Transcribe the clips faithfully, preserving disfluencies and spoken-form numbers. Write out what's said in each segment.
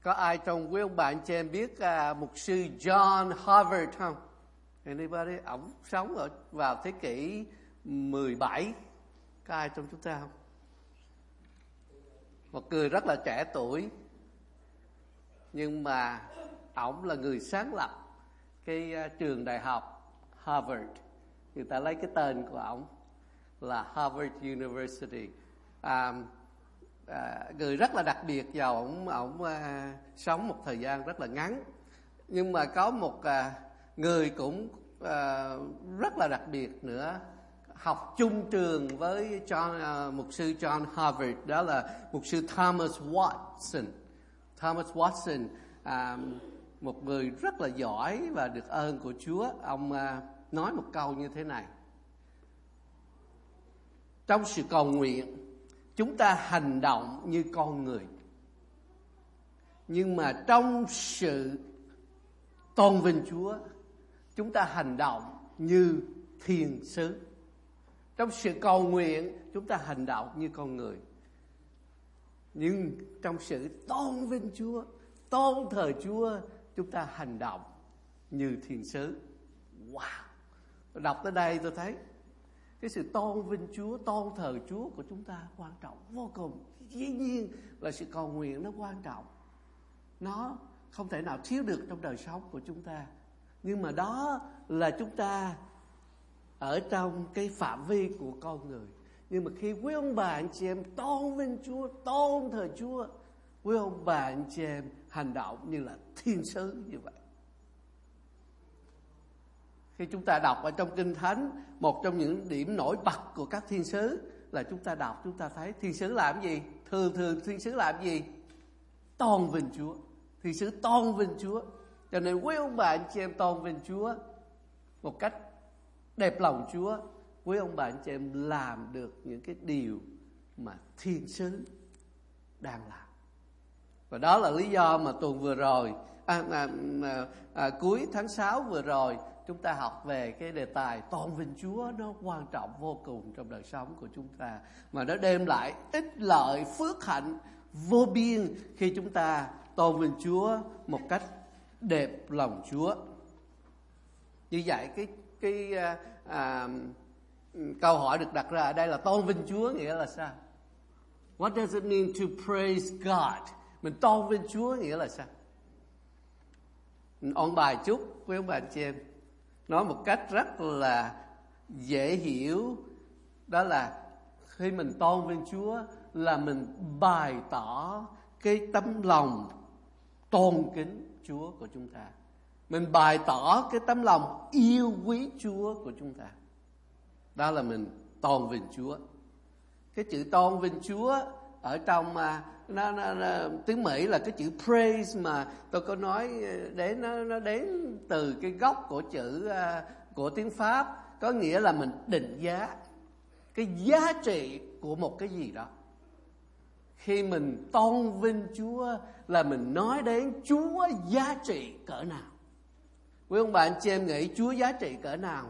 Có ai trong quý ông bạn chị em biết uh, mục sư John Harvard không? Anybody? Ổng sống ở vào thế kỷ mười bảy. Có ai trong chúng ta không? Một người rất là trẻ tuổi, nhưng mà ổng là người sáng lập cái uh, trường đại học Harvard. Người ta lấy cái tên của ổng là Harvard University. À, à, người rất là đặc biệt, và ổng ổng à, sống một thời gian rất là ngắn. Nhưng mà có một à, người cũng à, rất là đặc biệt nữa, học chung trường với John, à, mục sư John Harvard, đó là mục sư Thomas Watson. Thomas Watson, à, một người rất là giỏi và được ơn của Chúa. Ông à, nói một câu như thế này: trong sự cầu nguyện, chúng ta hành động như con người, nhưng mà trong sự tôn vinh Chúa, chúng ta hành động như thiên sứ. Trong sự cầu nguyện, chúng ta hành động như con người, nhưng trong sự tôn vinh Chúa, tôn thờ Chúa, chúng ta hành động như thiên sứ. Wow! Tôi đọc tới đây tôi thấy cái sự tôn vinh Chúa, tôn thờ Chúa của chúng ta quan trọng vô cùng. Dĩ nhiên là sự cầu nguyện nó quan trọng, nó không thể nào thiếu được trong đời sống của chúng ta. Nhưng mà đó là chúng ta ở trong cái phạm vi của con người. Nhưng mà khi quý ông bà anh chị em tôn vinh Chúa, tôn thờ Chúa, quý ông bà anh chị em hành động như là thiên sứ như vậy. Khi chúng ta đọc ở trong Kinh Thánh, một trong những điểm nổi bật của các thiên sứ là chúng ta đọc, chúng ta thấy thiên sứ làm gì? Thường thường thiên sứ làm gì? Tôn vinh Chúa. Thiên sứ tôn vinh Chúa. Cho nên quý ông bà anh chị em tôn vinh Chúa một cách đẹp lòng Chúa, quý ông bà anh chị em làm được những cái điều mà thiên sứ đang làm. Và đó là lý do mà tuần vừa rồi, à, à, à, à, cuối tháng sáu vừa rồi, chúng ta học về cái đề tài tôn vinh Chúa. Nó quan trọng vô cùng trong đời sống của chúng ta, mà nó đem lại ích lợi, phước hạnh vô biên khi chúng ta tôn vinh Chúa một cách đẹp lòng Chúa. Như vậy cái cái à, à, câu hỏi được đặt ra ở đây là tôn vinh Chúa nghĩa là sao? What does it mean to praise God? Mình tôn vinh Chúa nghĩa là sao? Mình ôn bài chút với ông bà chị em, nói một cách rất là dễ hiểu. Đó là khi mình tôn vinh Chúa là mình bày tỏ cái tấm lòng tôn kính Chúa của chúng ta. Mình bày tỏ cái tấm lòng yêu quý Chúa của chúng ta. Đó là mình tôn vinh Chúa. Cái chữ tôn vinh Chúa ở trong à, nó, nó, nó, tiếng Mỹ là cái chữ praise, mà tôi có nói đến nó, nó đến từ cái gốc của chữ à, của tiếng Pháp, có nghĩa là mình định giá cái giá trị của một cái gì đó. Khi mình tôn vinh Chúa là mình nói đến Chúa giá trị cỡ nào. Quý ông bà anh chị em nghĩ Chúa giá trị cỡ nào?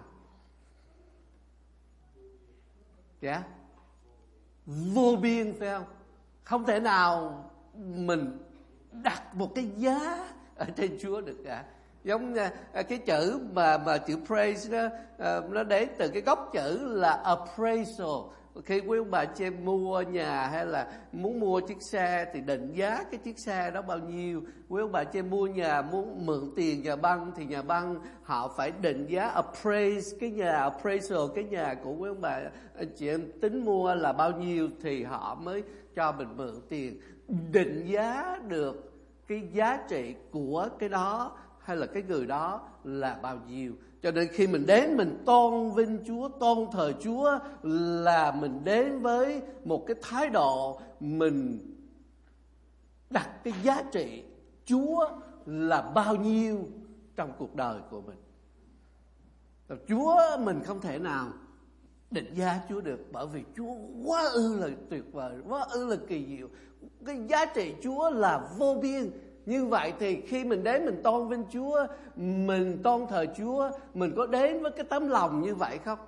Dạ yeah. Vô biên phải không? Không thể nào mình đặt một cái giá ở trên Chúa được cả. Giống cái chữ mà mà chữ praise đó, nó đến từ cái gốc chữ là appraisal. Khi quý ông bà chị em mua nhà hay là muốn mua chiếc xe thì định giá cái chiếc xe đó bao nhiêu. Quý ông bà chị em mua nhà, muốn mượn tiền nhà băng thì nhà băng họ phải định giá, appraise cái nhà, appraisal cái nhà của quý ông bà anh chị em tính mua là bao nhiêu thì họ mới cho mình mượn tiền. Định giá được cái giá trị của cái đó hay là cái người đó là bao nhiêu. Cho nên khi mình đến mình tôn vinh Chúa, tôn thờ Chúa là mình đến với một cái thái độ mình đặt cái giá trị Chúa là bao nhiêu trong cuộc đời của mình. Chúa mình không thể nào định giá Chúa được, bởi vì Chúa quá ư là tuyệt vời, quá ư là kỳ diệu. Cái giá trị Chúa là vô biên. Như vậy thì khi mình đến mình tôn vinh Chúa, mình tôn thờ Chúa, mình có đến với cái tấm lòng như vậy không?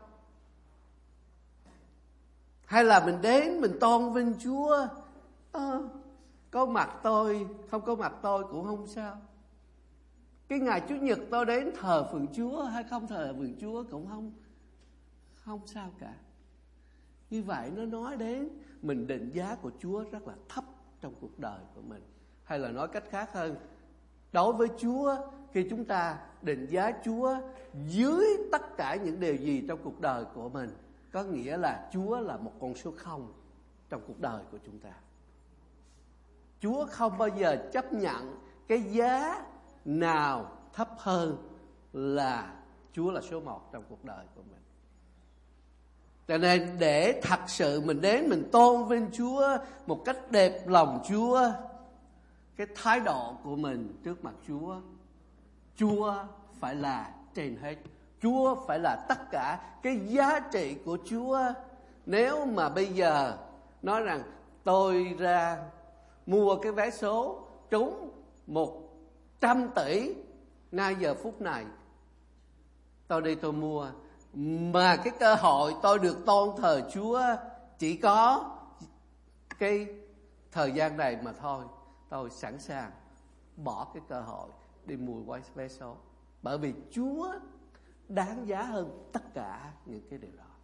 Hay là mình đến mình tôn vinh Chúa à, có mặt tôi, không có mặt tôi cũng không sao. Cái ngày Chủ nhật tôi đến thờ phượng Chúa hay không thờ phượng Chúa cũng không không sao cả. Như vậy nó nói đến mình định giá của Chúa rất là thấp trong cuộc đời của mình. Hay là nói cách khác hơn, đối với Chúa, khi chúng ta định giá Chúa dưới tất cả những điều gì trong cuộc đời của mình, có nghĩa là Chúa là một con số không trong cuộc đời của chúng ta. Chúa không bao giờ chấp nhận cái giá nào thấp hơn là Chúa là số một trong cuộc đời của mình. Cho nên để thật sự mình đến mình tôn vinh Chúa một cách đẹp lòng Chúa, cái thái độ của mình trước mặt Chúa, Chúa phải là trên hết. Chúa phải là tất cả. Cái giá trị của Chúa, nếu mà bây giờ nói rằng tôi ra mua cái vé số trúng một trăm tỷ ngay giờ phút này, tôi đi tôi mua, mà cái cơ hội tôi được tôn thờ Chúa chỉ có cái thời gian này mà thôi, tôi sẵn sàng bỏ cái cơ hội đi mua vé số, bởi vì Chúa đáng giá hơn tất cả những cái điều đó.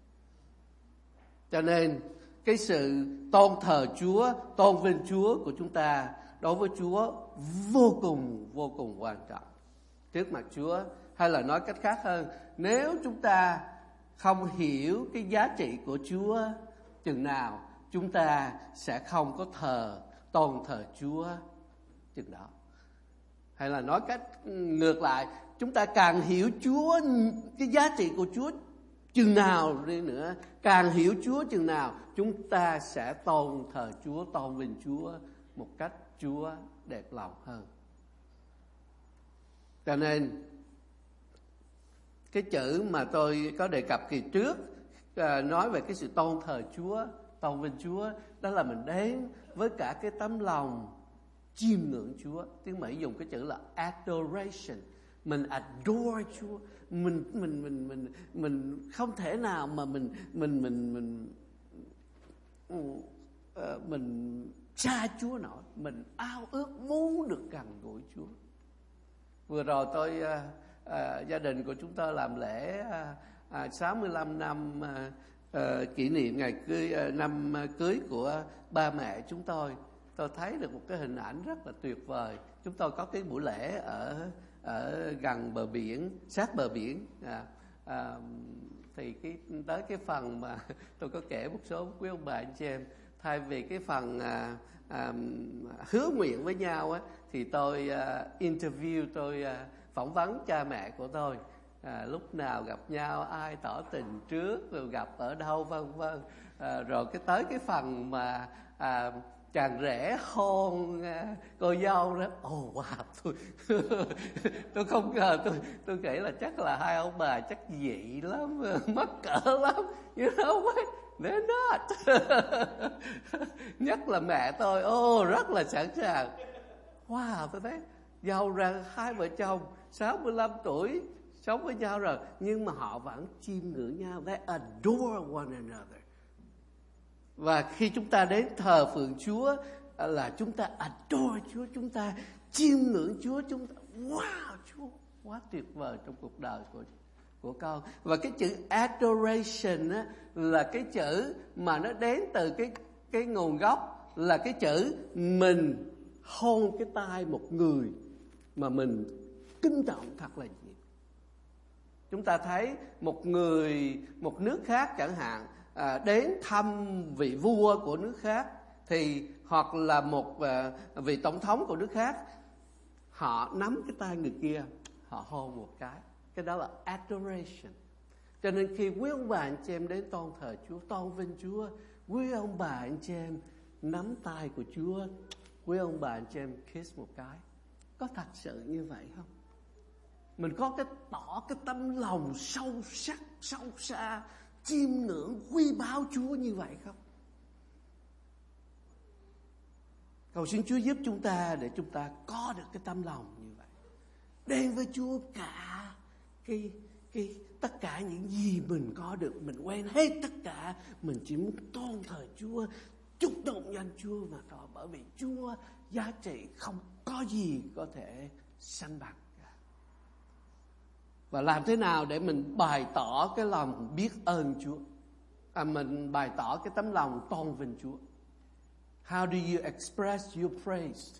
Cho nên cái sự tôn thờ Chúa, tôn vinh Chúa của chúng ta đối với Chúa vô cùng vô cùng quan trọng trước mặt Chúa. Hay là nói cách khác hơn, nếu chúng ta không hiểu cái giá trị của Chúa chừng nào, chúng ta sẽ không có thờ tôn thờ Chúa chừng đó. Hay là nói cách ngược lại, chúng ta càng hiểu Chúa, cái giá trị của Chúa chừng nào đi nữa, càng hiểu Chúa chừng nào, chúng ta sẽ tôn thờ Chúa, tôn vinh Chúa một cách Chúa đẹp lòng hơn. Cho nên cái chữ mà tôi có đề cập kỳ trước, à, nói về cái sự tôn thờ Chúa, tôn vinh Chúa, đó là mình đến với cả cái tấm lòng chiêm ngưỡng Chúa. Tiếng Mỹ dùng cái chữ là adoration. Mình adore Chúa, mình mình mình mình mình không thể nào mà mình mình mình mình mình, uh, mình xa Chúa nổi, mình ao ước muốn được gần gũi Chúa. Vừa rồi tôi uh, uh, gia đình của chúng tôi làm lễ uh, uh, sáu mươi lăm năm uh, uh, kỷ niệm ngày cưới, uh, năm cưới của ba mẹ chúng tôi. Tôi thấy được một cái hình ảnh rất là tuyệt vời. Chúng tôi có cái buổi lễ ở ở gần bờ biển, sát bờ biển. À, à, thì cái tới cái phần mà tôi có kể một số quý ông bà anh chị em, thay vì cái phần à, à, hứa nguyện với nhau á, thì tôi à, interview, tôi à, phỏng vấn cha mẹ của tôi. À, lúc nào gặp nhau, ai tỏ tình trước, rồi gặp ở đâu, vân vân. À, rồi cái tới cái phần mà à, chàng rể hôn cô dâu đó, oh wow, tôi tôi không ngờ, tôi tôi nghĩ là chắc là hai ông bà chắc dị lắm, mắc cỡ lắm, you know what, they're not. Nhất là mẹ tôi, oh rất là sẵn sàng. Wow, tôi thấy giàu ra hai vợ chồng sáu mươi lăm tuổi sống với nhau rồi, nhưng mà họ vẫn chiêm ngưỡng nhau, they adore one another. Và khi chúng ta đến thờ phượng Chúa là chúng ta adore Chúa, chúng ta chiêm ngưỡng Chúa, chúng ta wow, Chúa quá tuyệt vời trong cuộc đời của của con. Và cái chữ adoration á, là cái chữ mà nó đến từ cái cái nguồn gốc là cái chữ mình hôn cái tay một người mà mình kính trọng thật là nhiều. Chúng ta thấy một người, một nước khác chẳng hạn, À, đến thăm vị vua của nước khác, thì hoặc là một à, vị tổng thống của nước khác, họ nắm cái tay người kia, họ hôn một cái, cái đó là adoration. Cho nên khi quý ông bà anh chị em đến tôn thờ Chúa, tôn vinh Chúa, quý ông bà anh chị em nắm tay của Chúa, quý ông bà anh chị em kiss một cái, có thật sự như vậy không? Mình có cái tỏ cái tâm lòng sâu sắc, sâu xa, chiêm ngưỡng quý báu Chúa như vậy không? Cầu xin Chúa giúp chúng ta để chúng ta có được cái tâm lòng như vậy, đến với Chúa cả cái cái tất cả những gì mình có được, mình quên hết tất cả, mình chỉ muốn tôn thờ Chúa, chúc tụng danh Chúa mà thôi, bởi vì Chúa giá trị không có gì có thể sánh bằng cả. Và làm thế nào để mình bày tỏ cái lòng biết ơn Chúa, à, mình bày tỏ cái tấm lòng tôn vinh Chúa? How do you express your praise?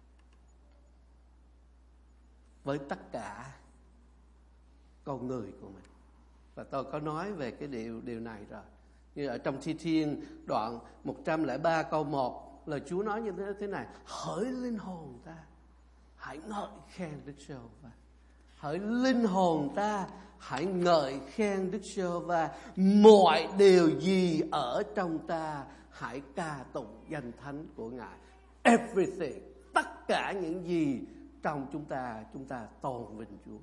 Với tất cả con người của mình. Và tôi có nói về cái điều điều này rồi. Như ở trong Thi Thiên đoạn một trăm lẻ ba câu một, lời Chúa nói như thế, thế này: hỡi linh hồn ta, hãy ngợi khen Đức Giê-hô-va. Hỡi linh hồn ta, hãy ngợi khen Đức Giê-hô-va. Mọi điều gì ở trong ta, hãy ca tụng danh thánh của Ngài. Everything, tất cả những gì trong chúng ta, chúng ta tôn vinh Chúa.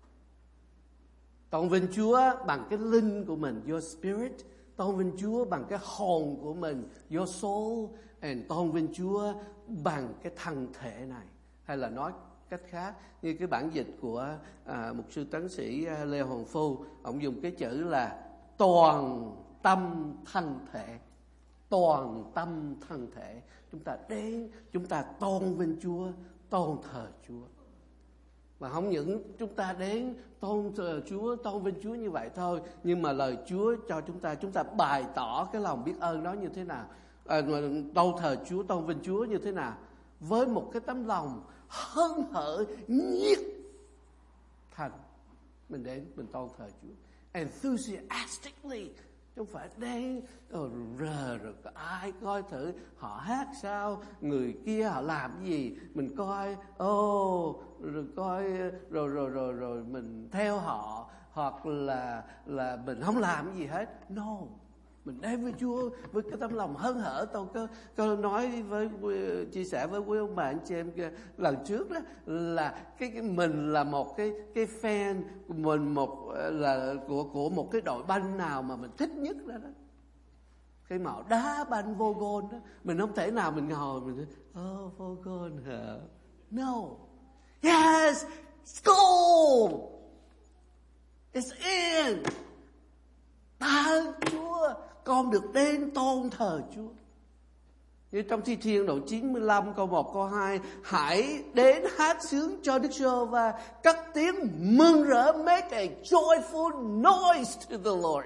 Tôn vinh Chúa bằng cái linh của mình, your spirit. Tôn vinh Chúa bằng cái hồn của mình, your soul. And tôn vinh Chúa bằng cái thân thể này. Hay là nói cách khác, như cái bản dịch của à, mục sư tấn sĩ Lê Hoàng Phu, ông dùng cái chữ là toàn tâm thân thể. Toàn tâm thân thể. Chúng ta đến, chúng ta tôn vinh Chúa, tôn thờ Chúa. Và không những chúng ta đến tôn thờ Chúa, tôn vinh Chúa như vậy thôi, nhưng mà lời Chúa cho chúng ta, chúng ta bày tỏ cái lòng biết ơn đó như thế nào, à, tôn thờ Chúa, tôn vinh Chúa như thế nào, với một cái tấm lòng hớn hở, nhiệt thành. Mình đến, mình tôn thờ Chúa enthusiastically, không phải đến rồi rờ rồi ai coi thử họ hát sao, người kia họ làm gì, mình coi ô oh, rồi coi rồi rồi rồi rồi mình theo họ, hoặc là là mình không làm gì hết. No, mình đến với Chúa với cái tấm lòng hớn hở. Tôi có, có nói với chia sẻ với quý ông bà anh chị em lần trước đó, là cái, cái mình là một cái cái fan, mình một là của của một cái đội banh nào mà mình thích nhất đó đó. Khi mà họ đá banh vô gôn đó, mình không thể nào mình ngồi mình nói oh vô gôn hả? No, yes, goal, it's in. Ta ơn Chúa, con được đến tôn thờ Chúa. Như trong Thi Thiên đoạn chín mươi lăm câu một câu hai, hãy đến hát sướng cho Đức Giê-hô-va, cất tiếng mừng rỡ, make a joyful noise to the Lord.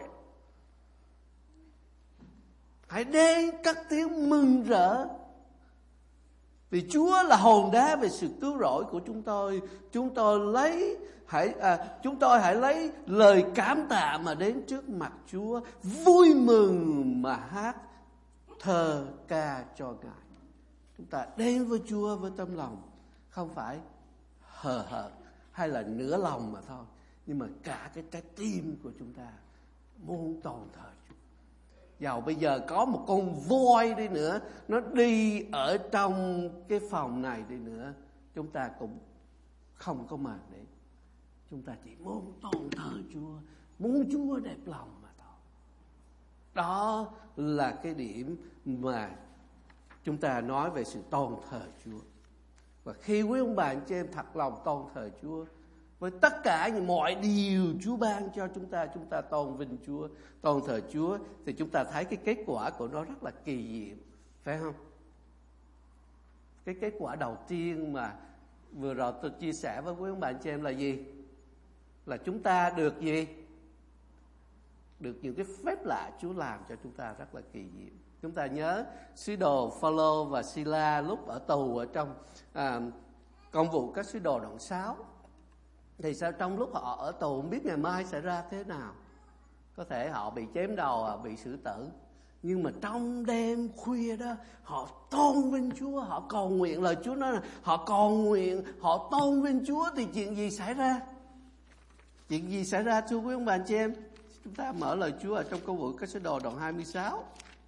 Hãy đến cất tiếng mừng rỡ, vì Chúa là hòn đá về sự cứu rỗi của chúng tôi. Chúng tôi lấy hãy à, chúng tôi hãy lấy lời cảm tạ mà đến trước mặt Chúa, vui mừng mà hát thơ ca cho Ngài. Chúng ta đến với Chúa với tâm lòng không phải hờ hợt hay là nửa lòng mà thôi, nhưng mà cả cái trái tim của chúng ta muốn tôn thờ Chúa. Dầu bây giờ có một con voi đi nữa, nó đi ở trong cái phòng này đi nữa, chúng ta cũng không có mời đến. Chúng ta chỉ muốn tôn thờ Chúa, muốn Chúa đẹp lòng mà thôi. Đó là cái điểm mà chúng ta nói về sự tôn thờ Chúa. Và khi quý ông bà anh chị em thật lòng tôn thờ Chúa, với tất cả những mọi điều Chúa ban cho chúng ta, chúng ta tôn vinh Chúa, tôn thờ Chúa, thì chúng ta thấy cái kết quả của nó rất là kỳ diệu, phải không? Cái kết quả đầu tiên mà vừa rồi tôi chia sẻ với quý ông bà anh chị em là gì? Là chúng ta được gì? Được những cái phép lạ Chúa làm cho chúng ta rất là kỳ diệu. Chúng ta nhớ sứ đồ Phaolô và Sila lúc ở tù ở trong à, công vụ các sứ đồ đoạn sáu. Thì sao trong lúc họ ở tù không biết ngày mai sẽ ra thế nào. Có thể họ bị chém đầu, bị xử tử. Nhưng mà trong đêm khuya đó, họ tôn vinh Chúa, họ cầu nguyện. Lời Chúa nói là họ cầu nguyện, họ tôn vinh Chúa thì chuyện gì xảy ra? Chuyện gì xảy ra thưa quý ông bà anh chị em? Chúng ta mở lời Chúa ở trong công vụ các sứ đồ đoạn hai mươi sáu.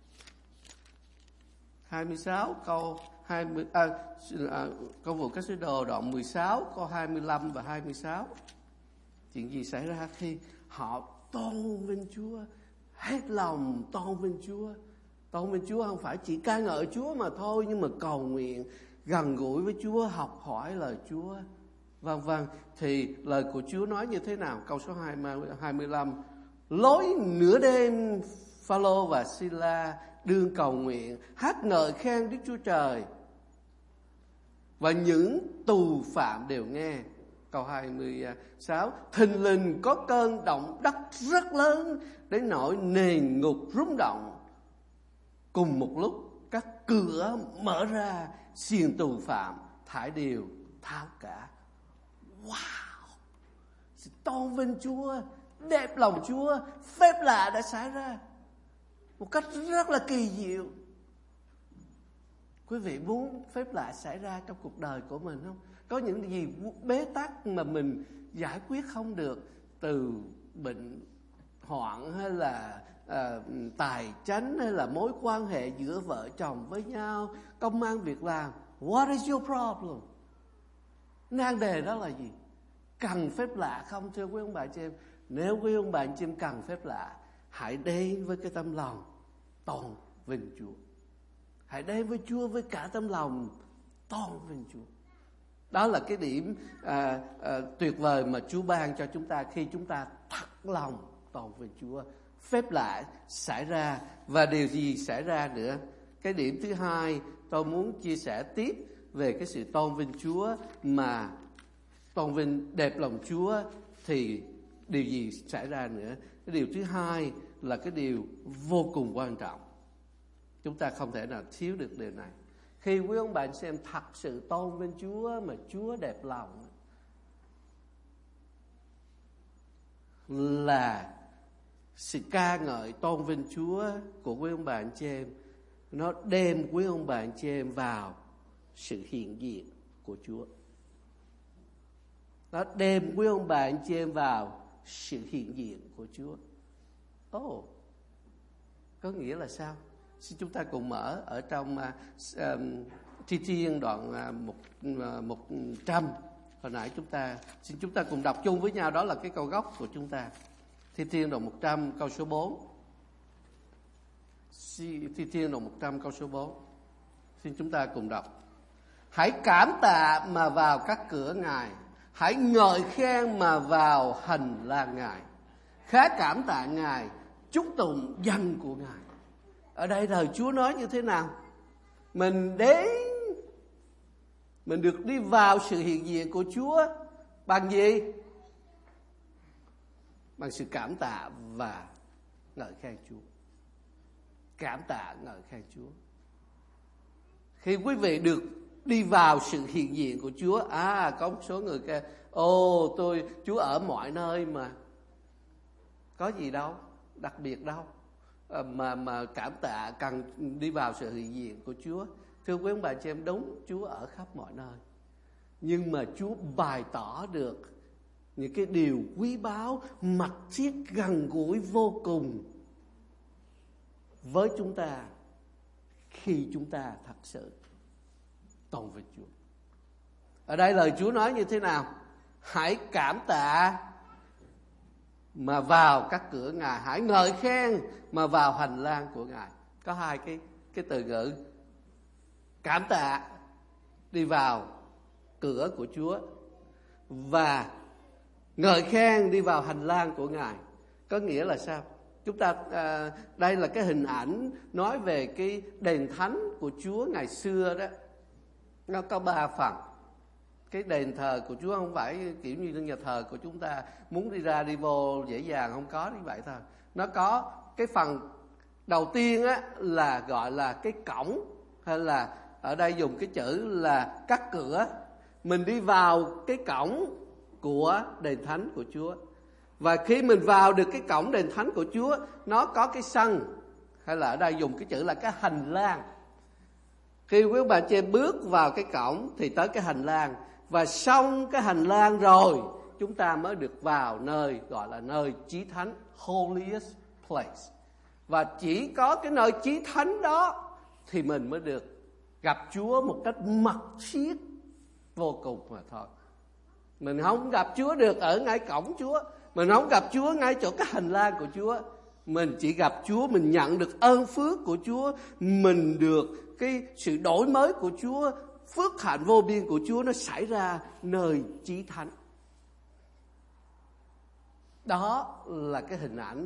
hai mươi sáu câu hai mươi à, à, công vụ các sứ đồ đoạn mười sáu câu hai mươi lăm và hai mươi sáu. Chuyện gì xảy ra khi họ tôn vinh Chúa, hết lòng tôn vinh Chúa. Tôn vinh Chúa không phải chỉ ca ngợi Chúa mà thôi, nhưng mà cầu nguyện gần gũi với Chúa, học hỏi lời Chúa, vân vân. Thì lời của Chúa nói như thế nào? Câu số hai mươi lăm. Lối nửa đêm, Phaolô và Sila đương cầu nguyện, hát ngợi khen Đức Chúa Trời. Và những tù phạm đều nghe. Câu hai mươi sáu, thình lình có cơn động đất rất lớn đến nỗi nền ngục rung động. Cùng một lúc các cửa mở ra, xiềng tù phạm thải đều tháo cả. Wow! Sự tôn vinh Chúa, đẹp lòng Chúa, phép lạ đã xảy ra một cách rất là kỳ diệu. Quý vị muốn phép lạ xảy ra trong cuộc đời của mình không? Có những gì bế tắc mà mình giải quyết không được, từ bệnh hoạn hay là uh, tài chánh hay là mối quan hệ giữa vợ chồng với nhau, công ăn việc làm. What is your problem? Nan đề đó là gì? Cần phép lạ không thưa quý ông bà chị em? Nếu quý ông bà chị em cần phép lạ, hãy đến với cái tâm lòng tôn vinh Chúa. Hãy đến với Chúa với cả tâm lòng tôn vinh Chúa. Đó là cái điểm à, à, tuyệt vời mà Chúa ban cho chúng ta khi chúng ta thật lòng tôn vinh Chúa. Phép lạ xảy ra. Và điều gì xảy ra nữa? Cái điểm thứ hai tôi muốn chia sẻ tiếp về cái sự tôn vinh Chúa, mà tôn vinh đẹp lòng Chúa thì điều gì xảy ra nữa? Cái điều thứ hai là cái điều vô cùng quan trọng. Chúng ta không thể nào thiếu được điều này. Khi quý ông bạn xem thật sự tôn vinh Chúa mà Chúa đẹp lòng, là sự ca ngợi tôn vinh Chúa của quý ông bạn chị em, nó đem quý ông bạn chị em vào sự hiện diện của Chúa. Nó đem quý ông bạn chị em vào sự hiện diện của Chúa. Ồ, oh, có nghĩa là sao? Xin chúng ta cùng mở ở trong uh, um, Thi Thiên đoạn uh, một, uh, một trăm. Hồi nãy chúng ta, xin chúng ta cùng đọc chung với nhau, đó là cái câu gốc của chúng ta. Thi Thiên đoạn một trăm câu số bốn. Thi Thiên đoạn một trăm câu số bốn. Xin chúng ta cùng đọc. Hãy cảm tạ mà vào các cửa Ngài, hãy ngợi khen mà vào hành lang Ngài. Khá cảm tạ Ngài, chúc tụng danh của Ngài. Ở đây lời Chúa nói như thế nào? Mình đến, mình được đi vào sự hiện diện của Chúa bằng gì? Bằng sự cảm tạ và ngợi khen Chúa. Cảm tạ ngợi khen Chúa. Khi quý vị được đi vào sự hiện diện của Chúa, à có một số người kêu, ồ tôi Chúa ở mọi nơi mà, có gì đâu đặc biệt đâu mà mà cảm tạ cần đi vào sự hiện diện của Chúa. Thưa quý ông bà chị em, đúng, Chúa ở khắp mọi nơi, nhưng mà Chúa bày tỏ được những cái điều quý báu, mật thiết, gần gũi vô cùng với chúng ta khi chúng ta thật sự tôn vinh Chúa. Ở đây lời Chúa nói như thế nào? Hãy cảm tạ mà vào các cửa Ngài, hãy ngợi khen mà vào hành lang của Ngài. Có hai cái cái từ ngữ: cảm tạ đi vào cửa của Chúa và ngợi khen đi vào hành lang của Ngài. Có nghĩa là sao? Chúng ta à, đây là cái hình ảnh nói về cái đền thánh của Chúa ngày xưa đó. Nó có ba phần. Cái đền thờ của Chúa không phải kiểu như nhà thờ của chúng ta muốn đi ra đi vô dễ dàng, không có như vậy thôi. Nó có cái phần đầu tiên á là gọi là cái cổng, hay là ở đây dùng cái chữ là các cửa. Mình đi vào cái cổng của đền thánh của Chúa. Và khi mình vào được cái cổng đền thánh của Chúa, nó có cái sân, hay là ở đây dùng cái chữ là cái hành lang. Khi quý bà chị em bước vào cái cổng thì tới cái hành lang, và xong cái hành lang rồi chúng ta mới được vào nơi gọi là nơi chí thánh, holiest place. Và chỉ có cái nơi chí thánh đó thì mình mới được gặp Chúa một cách mật thiết vô cùng mà thôi. Mình không gặp Chúa được ở ngay cổng Chúa, mình không gặp Chúa ngay chỗ cái hành lang của Chúa. Mình chỉ gặp Chúa, mình nhận được ơn phước của Chúa, mình được cái sự đổi mới của Chúa, phước hạnh vô biên của Chúa nó xảy ra nơi chí thánh. Đó là cái hình ảnh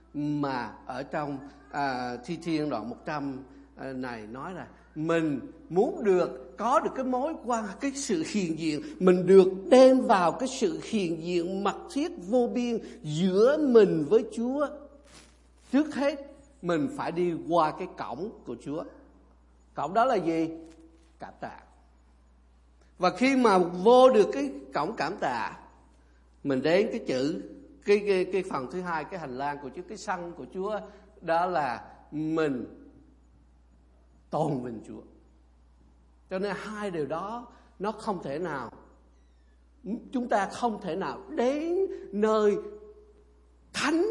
mà ở trong à, Thi Thiên đoạn một trăm à, này nói là mình muốn được có được cái mối quan cái sự hiện diện, mình được đem vào cái sự hiện diện mật thiết vô biên giữa mình với Chúa. Trước hết mình phải đi qua cái cổng của Chúa. Cổng đó là gì? Cảm tạ. Và khi mà vô được cái cổng cảm tạ, mình đến cái chữ cái cái, cái phần thứ hai, cái hành lang của Chúa, cái sân của Chúa, đó là mình tôn vinh Chúa. Cho nên hai điều đó nó không thể nào, chúng ta không thể nào đến nơi thánh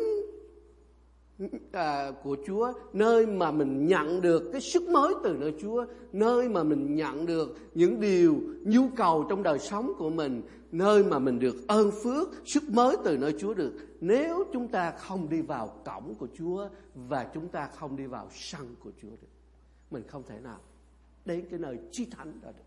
à, của Chúa, nơi mà mình nhận được cái sức mới từ nơi Chúa, nơi mà mình nhận được những điều nhu cầu trong đời sống của mình, nơi mà mình được ơn phước, sức mới từ nơi Chúa được. Nếu chúng ta không đi vào cổng của Chúa và chúng ta không đi vào sân của Chúa được, mình không thể nào đến cái nơi chí thánh đó được.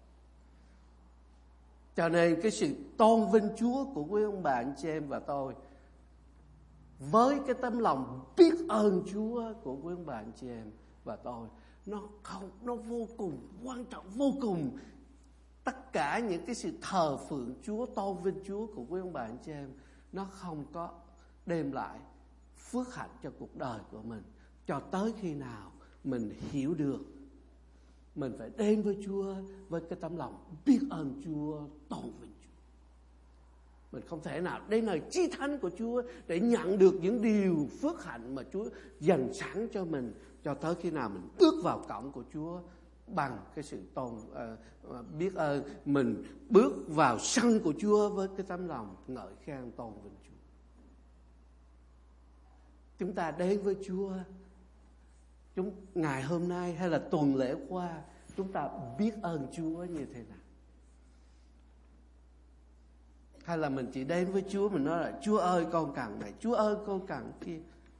Cho nên cái sự tôn vinh Chúa của quý ông bà anh chị em và tôi, với cái tấm lòng biết ơn Chúa của quý ông bà anh chị em và tôi, nó không, nó vô cùng quan trọng, vô cùng. Tất cả những cái sự thờ phượng Chúa, tôn vinh Chúa của quý ông bà anh chị em, nó không có đem lại phước hạnh cho cuộc đời của mình, cho tới khi nào mình hiểu được mình phải đến với Chúa với cái tấm lòng biết ơn Chúa, tôn vinh Chúa. Mình không thể nào đến nơi chí thánh của Chúa để nhận được những điều phước hạnh mà Chúa dành sẵn cho mình, cho tới khi nào mình bước vào cổng của Chúa bằng cái sự tôn uh, biết ơn. Mình bước vào sân của Chúa với cái tấm lòng ngợi khen tôn vinh Chúa. Chúng ta đến với Chúa, chúng ngày hôm nay hay là tuần lễ qua, chúng ta biết ơn Chúa như thế nào? Hay là mình chỉ đến với Chúa, mình nói là Chúa ơi con cần này, Chúa ơi con cần kia.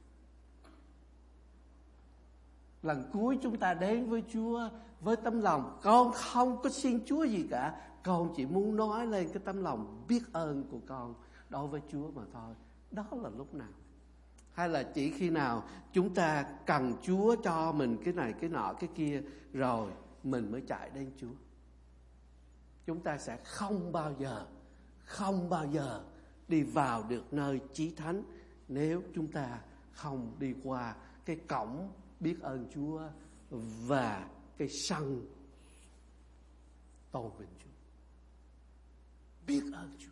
Lần cuối chúng ta đến với Chúa với tấm lòng con không có xin Chúa gì cả, con chỉ muốn nói lên cái tấm lòng biết ơn của con đối với Chúa mà thôi. Đó là lúc nào? Hay là chỉ khi nào chúng ta cần Chúa cho mình cái này, cái nọ, cái kia, rồi mình mới chạy đến Chúa? Chúng ta sẽ không bao giờ, không bao giờ đi vào được nơi chí thánh nếu chúng ta không đi qua cái cổng biết ơn Chúa và cái sân tôn vinh Chúa. Biết ơn Chúa.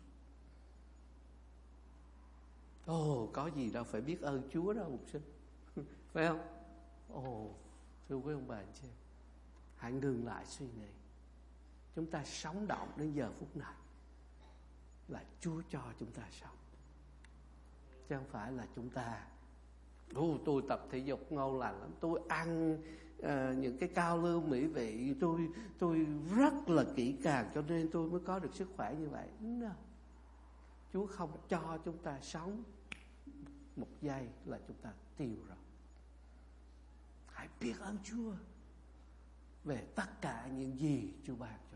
Ồ, có gì đâu phải biết ơn Chúa đâu mục sinh. Phải không? Ồ, thưa quý ông bà anh chị, hãy ngừng lại suy nghĩ. Chúng ta sống động đến giờ phút này là Chúa cho chúng ta sống, chứ không phải là chúng ta Ồ, tôi tập thể dục ngon lành lắm, tôi ăn uh, những cái cao lương mỹ vị, tôi tôi rất là kỹ càng cho nên tôi mới có được sức khỏe như vậy. No. Chúa không cho chúng ta sống một giây là chúng ta tiêu rồi. Hãy biết ơn Chúa về tất cả những gì Chúa ban cho.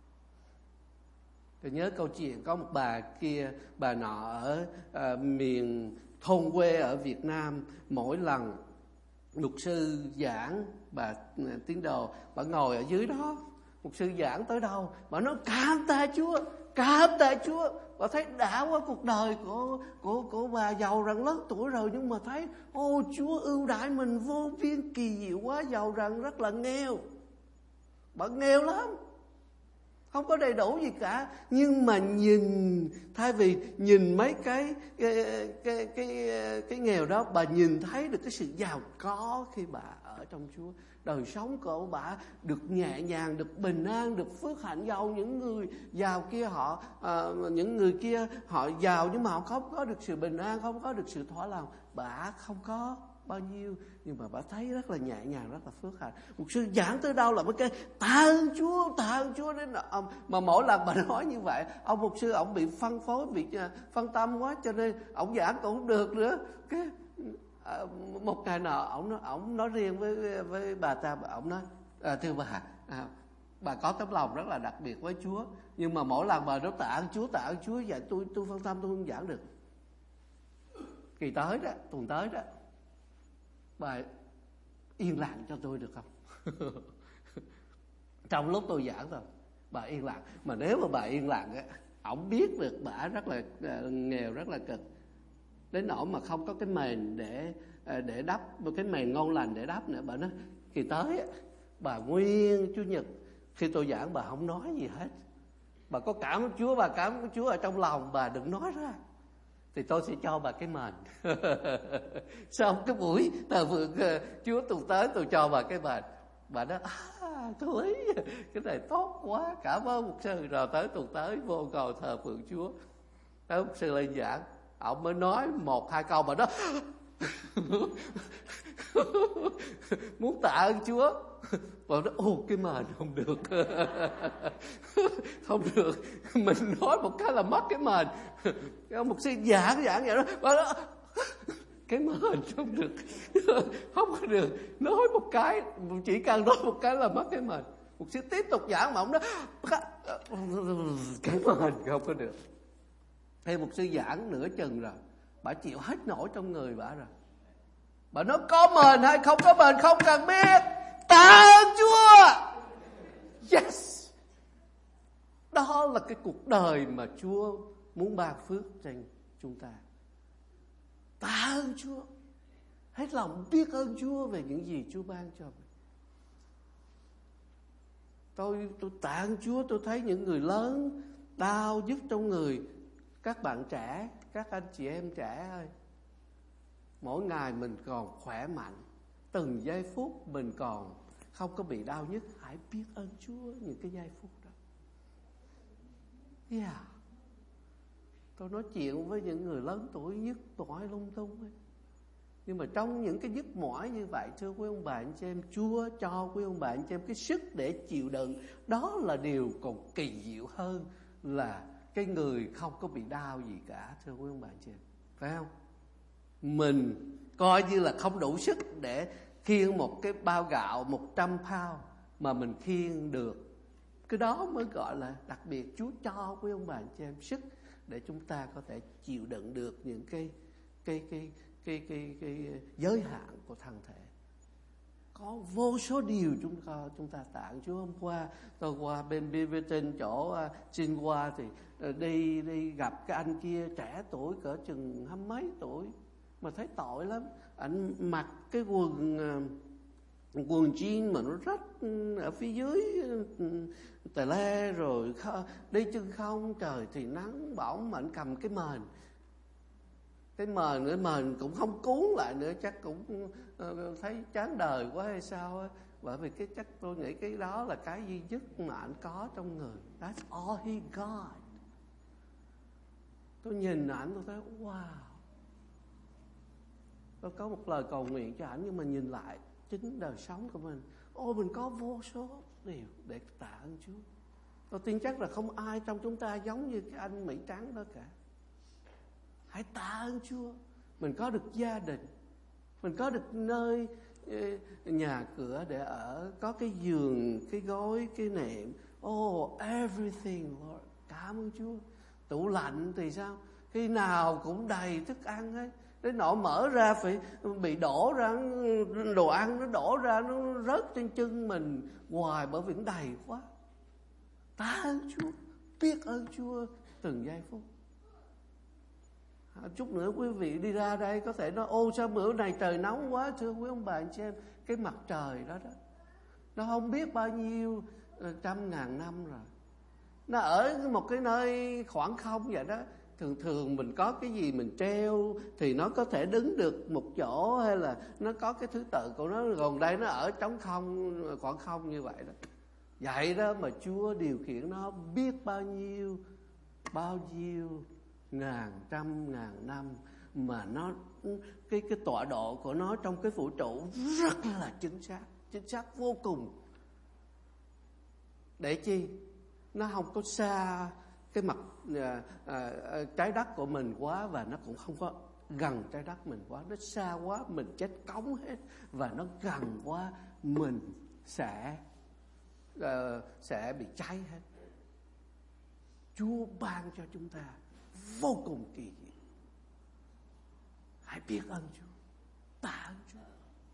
Tôi nhớ câu chuyện có một bà kia, bà nọ ở uh, miền thôn quê ở Việt Nam, mỗi lần mục sư giảng, bà tín đồ, bà ngồi ở dưới đó, mục sư giảng tới đâu, bà nói cảm tạ Chúa, cảm tạ Chúa. Bà thấy đã quá, cuộc đời của của của bà giàu rằng lớn tuổi rồi, nhưng mà thấy ô Chúa ưu đãi mình vô biên kỳ diệu quá, giàu rằng rất là nghèo. Bà nghèo lắm, không có đầy đủ gì cả, nhưng mà nhìn, thay vì nhìn mấy cái cái cái cái, cái nghèo đó, bà nhìn thấy được cái sự giàu có khi bà ở trong Chúa. Đời sống của bà được nhẹ nhàng, được bình an, được phước hạnh. Giàu những người giàu kia họ à, những người kia họ giàu nhưng mà họ không có được sự bình an, không có được sự thỏa lòng. Bà không có bao nhiêu, nhưng mà bà thấy rất là nhẹ nhàng, rất là phước hạnh. Một sư giảng tới đâu là mới kêu tạ ơn Chúa, tạ ơn Chúa đến ông. Mà mỗi lần bà nói như vậy, ông mục sư ông bị phân phối, bị phân tâm quá, cho nên ông giảng cũng không được nữa. Cái à, một ngày nọ ông nói, ông nói riêng với với bà ta, ông nói à, thưa bà, à, bà có tấm lòng rất là đặc biệt với Chúa, nhưng mà mỗi lần bà nói tạ ơn Chúa, tạ ơn Chúa, vậy tôi tôi phân tâm, tôi không giảng được. Kỳ tới đó, tuần tới đó, bà yên lặng cho tôi được không? Trong lúc tôi giảng thôi, bà yên lặng. Mà nếu mà bà yên lặng á, ổng biết được bà rất là nghèo, rất là cực, đến nỗi mà không có cái mền để để đắp, cái mền ngon lành để đắp nữa. Bà nói kỳ tới á, bà nguyên Chủ nhật khi tôi giảng bà không nói gì hết, bà có cảm ơn Chúa, bà cảm ơn Chúa ở trong lòng, bà đừng nói ra, thì tôi sẽ cho bà cái mền. Xong cái buổi thờ phượng Chúa tuần tới, tôi cho bà cái mền. Bà nói à, cô ấy cái này tốt quá, cảm ơn mục sư. Rồi tới tuần tới vô ngồi thờ phượng Chúa, tới mục sư lên giảng, ông mới nói một hai câu, bà nói muốn tạ ơn Chúa. Bà nói ô cái mền không được. Không được, mình nói một cái là mất cái mền. Cái ông mục sư giảng giảng vậy đó, bà nói cái mền không được. Không có được, nói một cái, chỉ cần nói một cái là mất cái mền. Mục sư tiếp tục giảng mà ông nói cái mền không có được. Thì mục sư giảng nửa chừng rồi, bà chịu hết nổi trong người bà rồi. Bà nói có mền hay không có mền không cần biết, tạ ơn Chúa. Yes, đó là cái cuộc đời mà Chúa muốn ban phước cho chúng ta. Tạ ơn Chúa, hết lòng biết ơn Chúa về những gì Chúa ban cho mình. Tôi tôi tạ ơn Chúa, tôi thấy những người lớn đau nhức trong người. Các bạn trẻ, các anh chị em trẻ ơi, mỗi ngày mình còn khỏe mạnh, từng giây phút mình còn không có bị đau nhức, hãy biết ơn Chúa những cái giây phút đó. Yeah. Tôi nói chuyện với những người lớn tuổi nhức mỏi lung tung ấy. Nhưng mà trong những cái nhức mỏi như vậy, thưa quý ông bà anh chị em, Chúa cho quý ông bà anh chị em cái sức để chịu đựng. Đó là điều còn kỳ diệu hơn là cái người không có bị đau gì cả, thưa quý ông bà anh chị em, phải không? Mình coi như là không đủ sức để khiêng một cái bao gạo một trăm pound mà mình khiêng được. Cái đó mới gọi là đặc biệt. Chúa cho quý ông bà anh chị em sức để chúng ta có thể chịu đựng được những cái cái cái cái cái cái, cái giới hạn của thân thể. Có vô số điều chúng ta chúng ta tạ ơn Chúa. Hôm qua tôi qua bên Beaverton chỗ uh, xin qua thì uh, đi đi gặp cái anh kia trẻ tuổi cỡ chừng hai mấy tuổi mà thấy tội lắm. Anh mặc cái quần uh, quần jean mà nó rách ở phía dưới tè le, rồi đi chân không, trời thì nắng bỏng mà anh cầm cái mền. Cái mền nữa, mền cũng không cuốn lại nữa, chắc cũng uh, thấy chán đời quá hay sao á. Bởi vì cái chắc tôi nghĩ cái đó là cái duy nhất mà anh có trong người. That's all he got. Tôi nhìn ảnh tôi thấy wow. Tôi có một lời cầu nguyện cho ảnh, nhưng mà nhìn lại chính đời sống của mình, ô mình có vô số điều để tạ ơn Chúa. Tôi tin chắc là không ai trong chúng ta giống như cái anh Mỹ Trắng đó cả. Hãy tạ ơn Chúa. Mình có được gia đình, mình có được nơi nhà cửa để ở, có cái giường, cái gối, cái nệm. Oh, everything Lord. Cảm ơn Chúa. Tủ lạnh thì sao? Khi nào cũng đầy thức ăn ấy. Đến nỗi mở ra phải bị đổ ra, đồ ăn nó đổ ra, nó rớt trên chân mình hoài bởi vì nó đầy quá. Tạ ơn Chúa, biết ơn Chúa từng giây phút. Chút nữa quý vị đi ra đây có thể nói ô sao bữa này trời nóng quá. Thưa quý ông bà anh chị em, cái mặt trời đó đó, nó không biết bao nhiêu trăm ngàn năm rồi, nó ở một cái nơi khoảng không vậy đó. Thường thường mình có cái gì mình treo thì nó có thể đứng được một chỗ, hay là nó có cái thứ tự của nó. Còn đây nó ở trống không, khoảng không như vậy đó. Vậy đó mà Chúa điều khiển nó biết bao nhiêu, bao nhiêu ngàn trăm ngàn năm, mà nó cái cái tọa độ của nó trong cái vũ trụ rất là chính xác, chính xác vô cùng. Để chi? Nó không có xa cái mặt à, à, à, trái đất của mình quá, và nó cũng không có gần trái đất mình quá. Nó xa quá mình chết cống hết, và nó gần quá mình sẽ à, sẽ bị cháy hết. Chúa ban cho chúng ta vô cùng kỳ diệu. Hãy biết ơn Chúa, tạ ơn Chúa.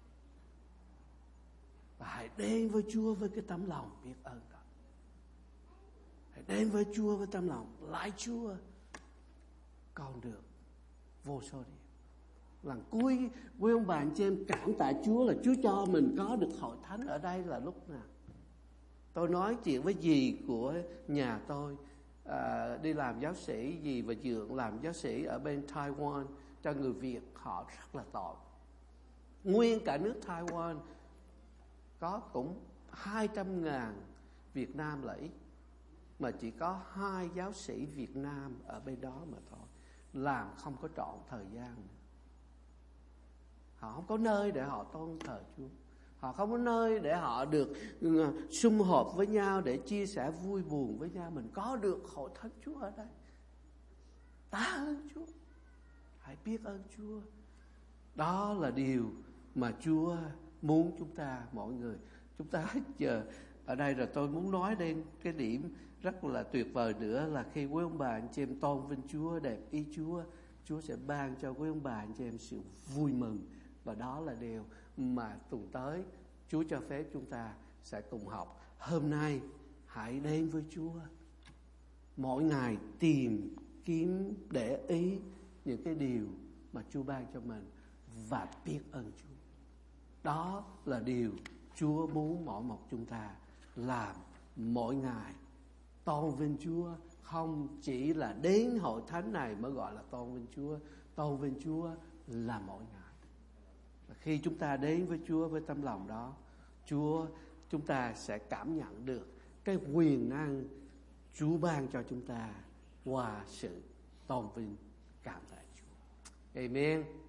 Và hãy đến với Chúa với cái tấm lòng biết ơn đó. Hãy đến với Chúa với tấm lòng lạy Chúa, con được vô số điều. Lần cuối quý ông bà anh chị em cảm tạ Chúa là Chúa cho mình có được hội thánh ở đây là lúc nào. Tôi nói chuyện với dì của nhà tôi, à, đi làm giáo sĩ, dì và dượng làm giáo sĩ ở bên Taiwan cho người Việt, họ rất là tội. Nguyên cả nước Taiwan có cũng hai trăm ngàn Việt Nam là ít, mà chỉ có hai giáo sĩ Việt Nam ở bên đó mà thôi, làm không có trọn thời gian nữa. Họ không có nơi để họ tôn thờ Chúa, họ không có nơi để họ được sum họp với nhau, để chia sẻ vui buồn với nhau. Mình có được hội thánh Chúa ở đây, ta ơn Chúa, hãy biết ơn Chúa. Đó là điều mà Chúa muốn chúng ta, mọi người. Chúng ta hết giờ ở đây rồi. Tôi muốn nói đến cái điểm rất là tuyệt vời nữa là khi quý ông bà anh chị em tôn vinh Chúa, đẹp ý Chúa, Chúa sẽ ban cho quý ông bà anh chị em sự vui mừng. Và đó là điều mà tuần tới Chúa cho phép chúng ta sẽ cùng học. Hôm nay hãy đến với Chúa, mỗi ngày tìm kiếm để ý những cái điều mà Chúa ban cho mình và biết ơn Chúa. Đó là điều Chúa muốn mỗi một chúng ta làm mỗi ngày. Tôn vinh Chúa không chỉ là đến hội thánh này mới gọi là tôn vinh Chúa. Tôn vinh Chúa là mỗi ngày. Khi chúng ta đến với Chúa với tấm lòng đó, Chúa chúng ta sẽ cảm nhận được cái quyền năng Chúa ban cho chúng ta qua sự tôn vinh cảm tạ Chúa. Amen.